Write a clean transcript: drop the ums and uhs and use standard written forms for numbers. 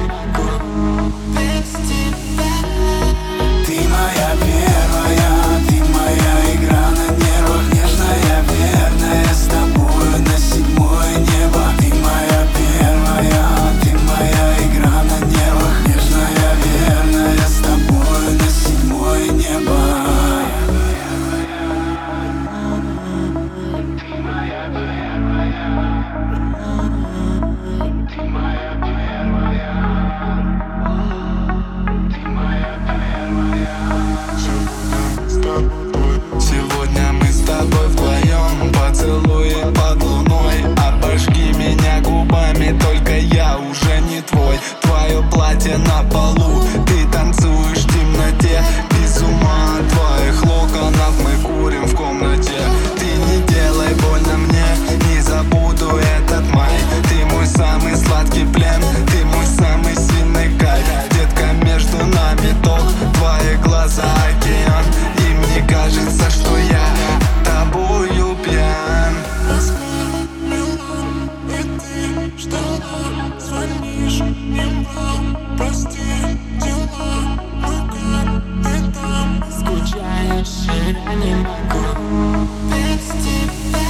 могу без тебя. Ты моя первая, ты моя игра на нервах, нежная, верная, с тобою на седьмое небо. Ты моя первая, ты моя игра на нервах, нежная, верная, с тобою на седьмое небо. Ты моя первая, ты моя первая, ты моя первая. Сегодня мы с тобой вдвоем, поцелуи под луной. Обожги меня губами, только я уже не твой. Твое платье на полу, ты танцуешь в темноте. Без ума от твоих локонов, мы курим в комнате. Ты не делай больно мне, не забуду этот май. Ты мой самый сладкий плен, ты мой самый сильный кайф. Детка, между нами ток, твои глаза океан. И мне кажется, что я тобою пьян. И ты ждала, звонишь, не брал. Прости, дела, ну как ты там? Скучаешь, и я не могу без тебя.